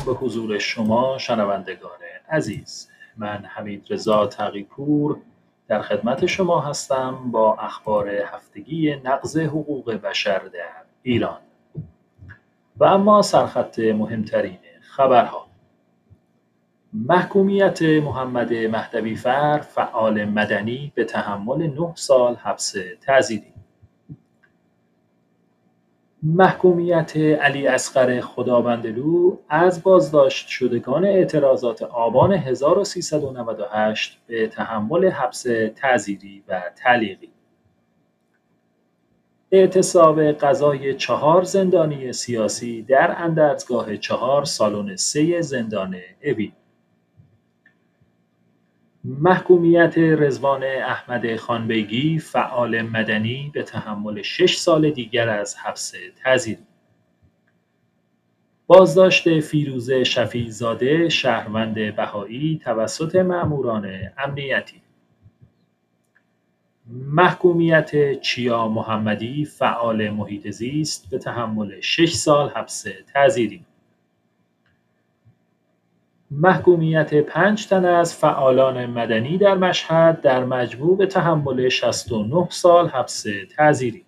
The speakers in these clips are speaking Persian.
به حضور شما شنوندگان عزیز. من حمیدرضا تقی‌پور در خدمت شما هستم با اخبار هفتگی نقض حقوق بشر در ایران. و اما سرخط مهمترین خبرها: محکومیت محمد مهدوی‌فر فعال مدنی به تحمل 9 سال حبس تعزیری. محکومیت علی اصغر خدابندلو از بازداشت شدگان اعتراضات آبان 1398 به تحمل حبس تعزیری و تعلیقی. اعتصاب قضای 4 زندانی سیاسی در اندرزگاه 4 سالن 3 زندان اوین. محکومیت رضوان احمد خانبیگی فعال مدنی به تحمل 6 سال دیگر از حبس تعزیری. بازداشت فیروزه شفیع‌زاده شهروند بهایی توسط مأموران امنیتی. محکومیت چیا محمدی فعال محیط زیست به تحمل 6 سال حبس تعزیری. محکومیت 5 تن از فعالان مدنی در مشهد در مجموع به تحمل 69 سال حبس تعزیری.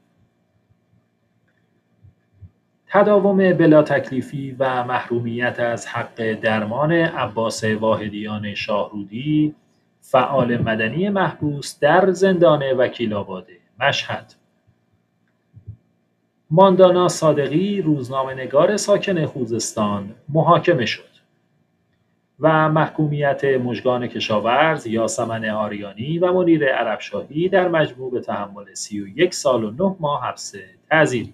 تداوم بلا تکلیفی و محرومیت از حق درمان عباس واحدیان شاهرودی فعال مدنی محبوس در زندان وکیل‌آباد مشهد. ماندانا صادقی روزنامه‌نگار ساکن خوزستان محاکمه شد. و محکومیت مژگان کشاورز یاسمن آریانی و منیر عربشاهی در مجموع به تحمل 31 سال و 9 ماه حبس تعزیری.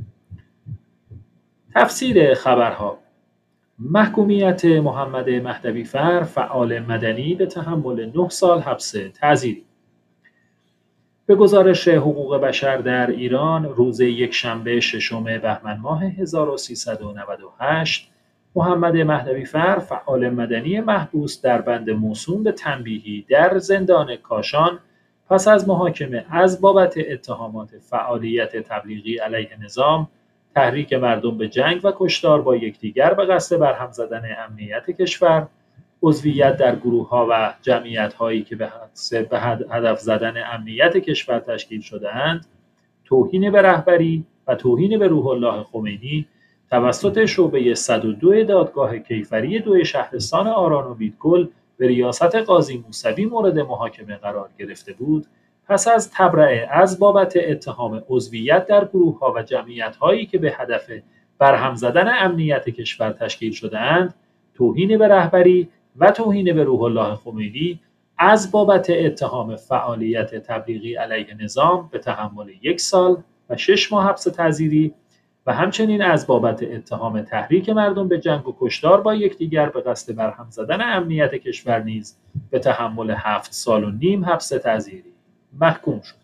تفسیر خبرها: محکومیت محمد مهدوی‌فر فعال مدنی به تحمل 9 سال حبس تعزیری. به گزارش حقوق بشر در ایران روز یکشنبه 6 بهمن ماه 1398 محمد مهدوی‌فر فعال مدنی محبوس در بند موسوم به تنبیهی در زندان کاشان پس از محاکمه از بابت اتهامات فعالیت تبلیغی علیه نظام، تحریک مردم به جنگ و کشتار با یکدیگر به قصد برهم زدن امنیت کشور، عضویت در گروه‌ها و جمعیت‌هایی که به هدف زدن امنیت کشور تشکیل شده‌اند، توهین به رهبری و توهین به روح الله خمینی توسط شعبه 102 دادگاه کیفری 2 شهرستان آران و بیدگل به ریاست قاضی موسوی مورد محاکمه قرار گرفته بود، پس از تبرئه از بابت اتهام عضویت در گروه‌ها و جمعیت‌هایی که به هدف برهم زدن امنیت کشور تشکیل شده‌اند، توهین به رهبری و توهین به روح الله خمینی از بابت اتهام فعالیت تبلیغی علیه نظام به تحمل 1 سال و 6 ماه حبس تعزیری و همچنین از بابت اتهام تحریک مردم به جنگ و کشتار با یکدیگر به قصد برهم زدن امنیت کشور نیز به تحمل 7 سال و نیم حبس تعزیری محکوم شد.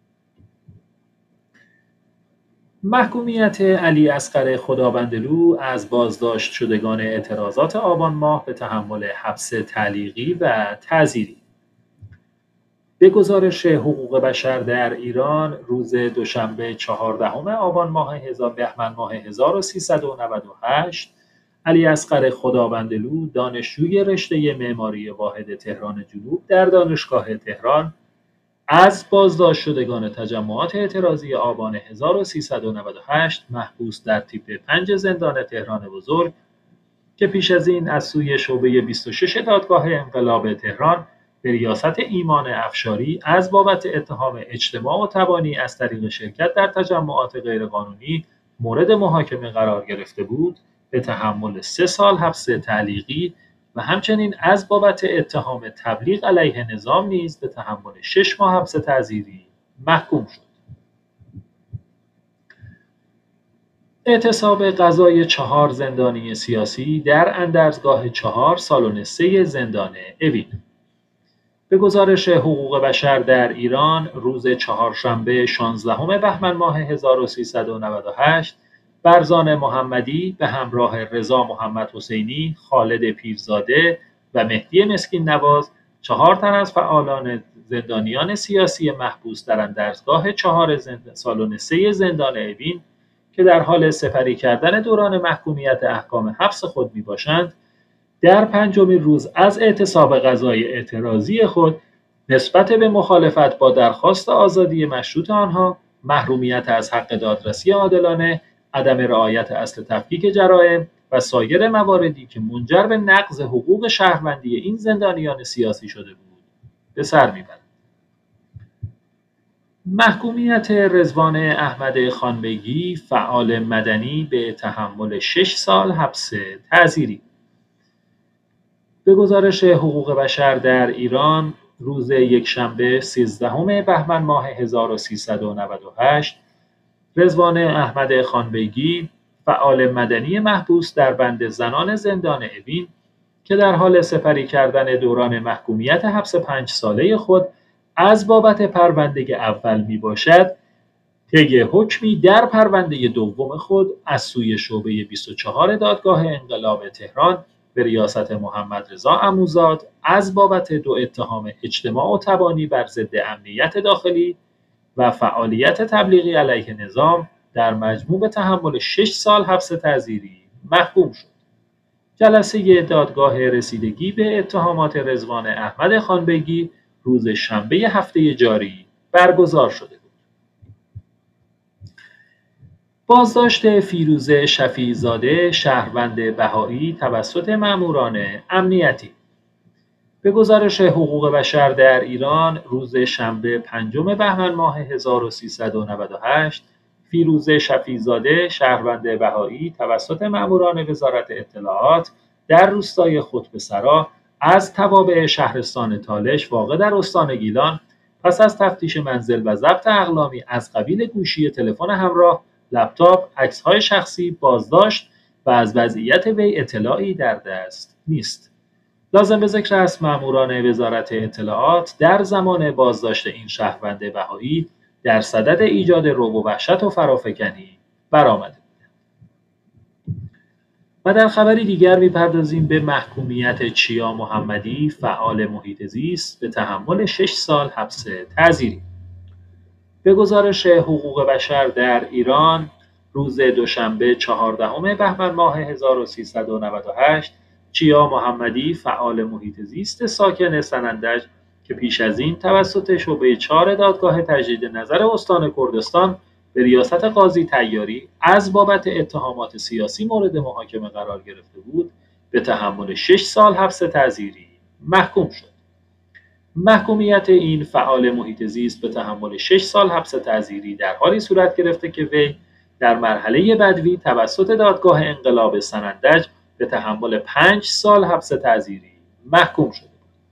محکومیت علی اصغر خدابندلو از بازداشت شدگان اعتراضات آبان ماه به تحمل حبس تعلیقی و تعزیری. به گزارش حقوق بشر در ایران روز دوشنبه 14 آبان ماه بهمن ماه 1398 علی اصغر خدابندلو دانشجوی رشته معماری واحد تهران جنوب در دانشگاه تهران از بازداشت شدگان تجمعات اعتراضی آبان 1398 محبوس در تیپ 5 زندان تهران بزرگ که پیش از این از سوی شعبه 26 دادگاه انقلاب تهران به ریاست ایمان افشاری از بابت اتهام اجتماع و تبانی از طریق شرکت در تجمعات غیرقانونی مورد محاکمه قرار گرفته بود، به تحمل 3 سال حبس تعلیقی و همچنین از بابت اتهام تبلیغ علیه نظام نیز به تحمل 6 ماه حبس تعزیری محکوم شد. اعتصاب قضای 4 زندانی سیاسی در اندرزگاه 4 سالن 3 زندان اوین. به گزارش حقوق بشر در ایران روز چهارشنبه 16 بهمن ماه 1398 برزان محمدی به همراه رضا محمد حسینی، خالد پیرزاده و مهدی مسکین نواز 4 تن از فعالان زندانیان سیاسی محبوس در اندرزگاه 4 سالن 3 زندان اوین که در حال سپری کردن دوران محکومیت احکام حبس خود میباشند، در 5مین روز از اعتصاب قضایی اعتراضی خود نسبت به مخالفت با درخواست آزادی مشروط آنها، محرومیت از حق دادرسی عادلانه، عدم رعایت اصل تفکیک جرائم و سایر مواردی که منجر به نقض حقوق شهروندی این زندانیان سیاسی شده بود، به سر میبرد. محکومیت رضوان احمد خانبگی فعال مدنی به تحمل 6 سال حبس تعزیری. به گزارش حقوق بشر در ایران روز یکشنبه 13 بهمن ماه 1398 رضوان احمد خانبگی فعال مدنی محبوس در بند زنان زندان اوین که در حال سپری کردن دوران محکومیت حبس 5 ساله خود از بابت پرونده اول می باشد، طی حکمی در پرونده دوم خود از سوی شعبه 24 دادگاه انقلاب تهران به ریاست محمد رضا عموزاد از بابت 2 اتهام اجتماع و تبانی بر ضد امنیت داخلی و فعالیت تبلیغی علیه نظام در مجموع به تحمل 6 سال حبس تعزیری محکوم شد. جلسه دادگاه رسیدگی به اتهامات رضوان احمد خانبگی روز شنبه هفته جاری برگزار شده بود. بازداشت فیروزه شفیعی‌زاده شهروند بهایی توسط ماموران امنیتی. به گزارش حقوق بشر در ایران روز شنبه 5 بهمن ماه 1398 فیروزه شفیعی‌زاده شهروند بهایی توسط ماموران وزارت اطلاعات در روستای خطبه‌سرا از توابع شهرستان تالش واقع در استان گیلان پس از تفتیش منزل و ضبط اقلامی از قبیل گوشی تلفن همراه، لپتاپ، عکس‌های شخصی بازداشت و از وضعیت وی اطلاعی در دست نیست. لازم به ذکر است ماموران وزارت اطلاعات در زمان بازداشت این شهروند بهایی در صدد ایجاد رعب و وحشت و فرافکنی برآمده بودند. و در خبری دیگر می‌پردازیم به محکومیت چیا محمدی فعال محیط زیست به تحمل 6 سال حبس تعزیری. به گزارش حقوق بشر در ایران روز دوشنبه 14 بهمن ماه 1398 چیا محمدی فعال محیط زیست ساکن سنندج که پیش از این توسط شعبه 4 دادگاه تجدید نظر استان کردستان به ریاست قاضی طیاری از بابت اتهامات سیاسی مورد محاکمه قرار گرفته بود، به تحمل 6 سال حبس تعزیری محکوم شد. محکومیت این فعال محیط زیست به تحمل 6 سال حبس تعزیری در حالی صورت گرفته که وی در مرحله بدوی توسط دادگاه انقلاب سنندج به تحمل 5 سال حبس تعزیری محکوم شده.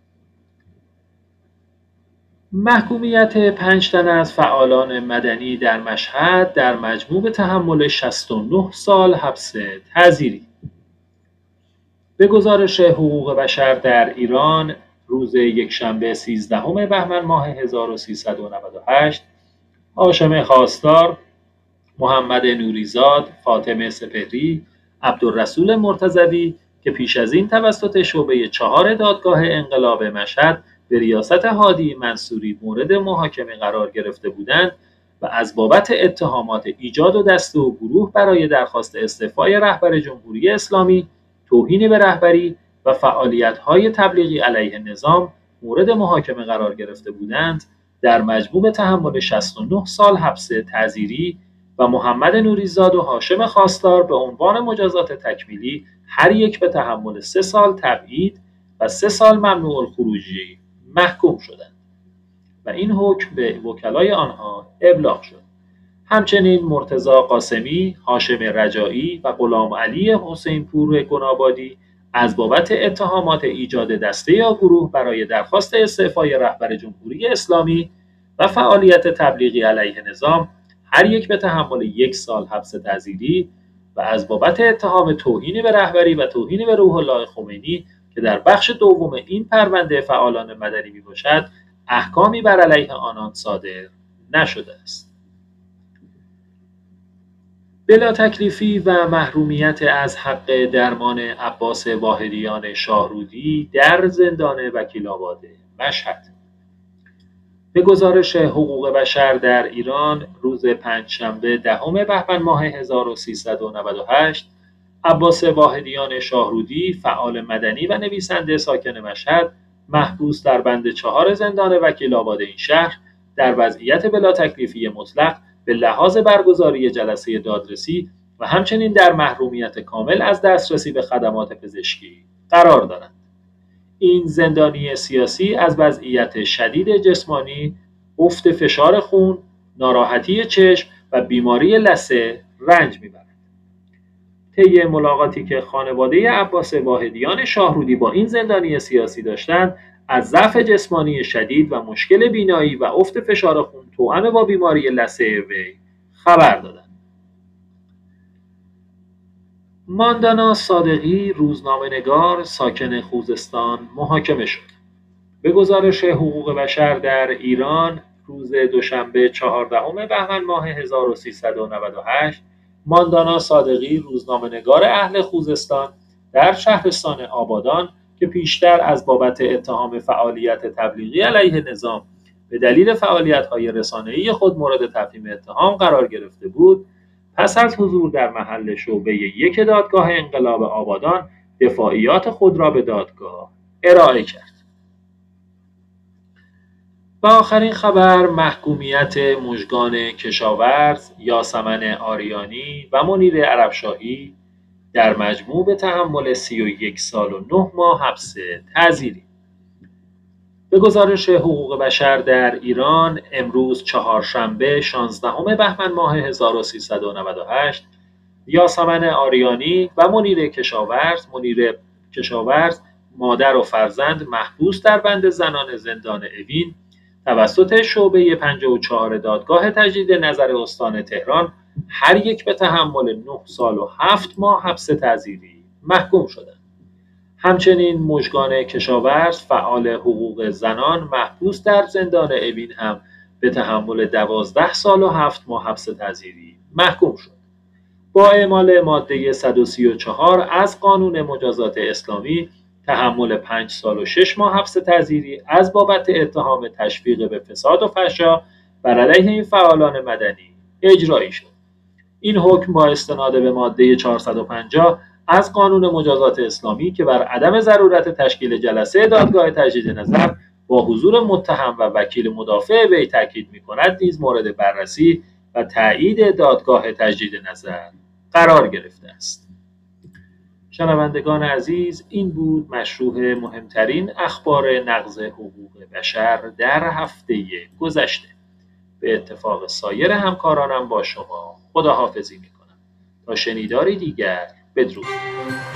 محکومیت 5 تن از فعالان مدنی در مشهد در مجموع به تحمل 69 سال حبس تعزیری. به گزارش حقوق بشر در ایران روز یکشنبه 13 بهمن ماه 1398 هاشم خواستار، محمد نوریزاد، فاطمه سپهری، عبدالرسول مرتضوی که پیش از این توسط شعبه 4 دادگاه انقلاب مشهد به ریاست هادی منصوری مورد محاکمه قرار گرفته بودند و از بابت اتهامات ایجاد و دسته و گروه برای درخواست استعفای رهبر جمهوری اسلامی، توهین به رهبری و فعالیت‌های تبلیغی علیه نظام مورد محاکمه قرار گرفته بودند، در مجموع به تحمل 69 سال حبس تعزیری و محمد نوریزاد و هاشم خواستار به عنوان مجازات تکمیلی هر یک به تحمل 3 سال تبعید و 3 سال ممنوع الخروجی محکوم شدند و این حکم به وکلای آنها ابلاغ شد. همچنین مرتضی قاسمی، هاشم رجایی و غلام علی حسینپور گنابادی از بابت اتهامات ایجاد دسته یا گروه برای درخواست استعفای رهبر جمهوری اسلامی و فعالیت تبلیغی علیه نظام هر یک به تحمل 1 سال حبس تعزیری و از بابت اتهام توهین به رهبری و توهین به روح الله خمینی که در بخش دوم این پرونده فعالان مدنی میباشد احکامی بر علیه آنان صادر نشده است. بلا تکلیفی و محرومیت از حق درمان عباس واحدیان شاهرودی در زندان وکیل‌آباد مشهد. به گزارش حقوق بشر در ایران روز پنجشنبه دهم بهمن ماه 1398 عباس واحدیان شاهرودی فعال مدنی و نویسنده ساکن مشهد محبوس در بند 4 زندان وکیل آباد این شهر در وضعیت بلا تکلیفی مطلق به لحاظ برگزاری جلسه دادرسی و همچنین در محرومیت کامل از دسترسی به خدمات پزشکی قرار دارد. این زندانی سیاسی از وضعیت شدید جسمانی، افت فشار خون، ناراحتی چشم و بیماری لثه رنج میبرد. طی ملاقاتی که خانواده عباس واحدیان شاهرودی با این زندانی سیاسی داشتند، از ضعف جسمانی شدید و مشکل بینایی و افت فشار خون توأم با بیماری لثه وی خبر دادند. ماندانا صادقی روزنامه‌نگار ساکن خوزستان محاکمه شد. به گزارش حقوق بشر در ایران روز دوشنبه 14 بهمن ماه 1398 ماندانا صادقی روزنامه‌نگار اهل خوزستان در شهرستان آبادان که پیشتر از بابت اتهام فعالیت تبلیغی علیه نظام به دلیل فعالیت‌های رسانه‌ای خود مورد تفهیم اتهام قرار گرفته بود، پس از حضور در محل شعبه 1 دادگاه انقلاب آبادان دفاعیات خود را به دادگاه ارائه کرد. و آخرین خبر محکومیت مژگان کشاورز یاسمن آریانی و منیر عربشاهی در مجموع به تحمل 31 سال و 9 ماه حبس تعزیری. به گزارش حقوق بشر در ایران امروز چهارشنبه 16 بهمن ماه 1398 یاسمن آریانی و منیر کشاورز مادر و فرزند محبوس در بند زنان زندان اوین توسط شعبه 54 دادگاه تجدید نظر استان تهران هر یک به تحمل 9 سال و 7 ماه حبس تعزیری محکوم شدند. همچنین مژگان کشاورز فعال حقوق زنان محبوس در زندان اوین هم به تحمل 12 سال و 7 ماه حبس تعزیری محکوم شد. با اعمال ماده 134 از قانون مجازات اسلامی تحمل 5 سال و 6 ماه حبس تعزیری از بابت اتهام تشویق به فساد و فحشا بر علیه این فعالان مدنی اجرایی شد. این حکم با استناد به ماده 450 از قانون مجازات اسلامی که بر عدم ضرورت تشکیل جلسه دادگاه تجدید نظر با حضور متهم و وکیل مدافع وی تاکید می‌کند نیز مورد بررسی و تایید دادگاه تجدید نظر قرار گرفته است. شنوندگان عزیز، این بود مشروح مهمترین اخبار نقض حقوق بشر در هفته گذشته. به اتفاق سایر همکارانم با شما خداحافظی می‌کنم. تا شنیداری دیگر، بدرود.